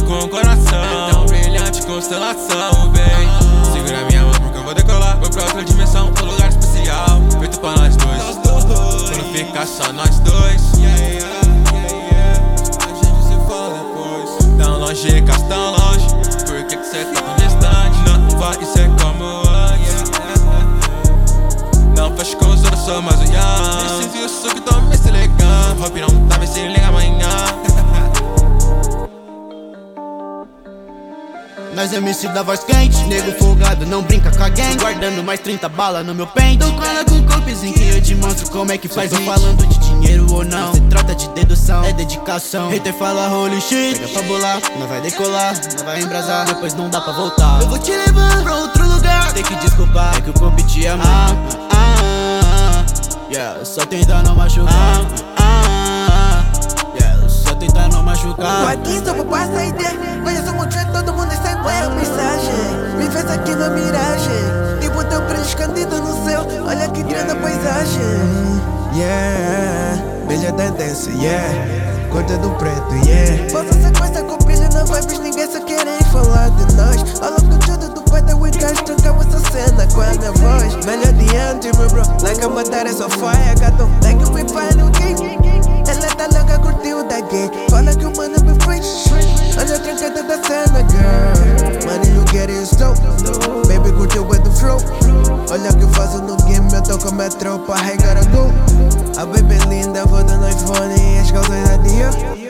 com o coração, é tão brilhante constelação, vem. Segura minha mão porque eu vou decolar. Vou pra outra dimensão, um lugar especial, feito pra nós dois. Quando ficar só nós dois, a gente se fala depois. Tão longe, cá tão longe, por que cê tá tão distante? Não vai ser como antes. Não fecho com os outros, sou mais um young. Esse isso que tô me se ligando, Hop não tá, vê se liga amanhã. Nós MC da voz quente, nego folgado, não brinca com a gang. Guardando mais 30 balas no meu pente. Então cola com copizinho que eu te mostro como é que faz. Tô falando de dinheiro ou não, se trata de dedução, é dedicação. Hater fala holy shit, pega pra bolar, não vai decolar, não vai embrasar, depois não dá pra voltar. Eu vou te levar pra outro lugar, tem que desculpar, é que o compi te ama. Yeah, só tenta não machucar. Yeah, só tenta não machucar. Tô aqui só pra passar a ideia. Conheço muito de todo mundo, isso é uma mensagem. Me fez aqui na miragem. Tipo teu brilho escondido no céu. Olha que treina a paisagem. Yeah, brilha tendência, yeah. Corta do preto, yeah. Posso sequência com brilho na vibes, ninguém só querem falar de nós. Ao longo de tudo do poeta, we guys trocamos essa cena com a minha voz. Melhor diante, meu bro. Like a matéria só fire, gato. Like we find no game. Ela tá louca, curtiu da gay. Fala que o mano me fez. Olha a trancada da cena, girl. Money you getting slow. Baby, curtiu o do flow. Olha o que eu faço no game, eu tô com a minha tropa, I gotta go. A baby linda, vou dando iPhone e as calças da dia.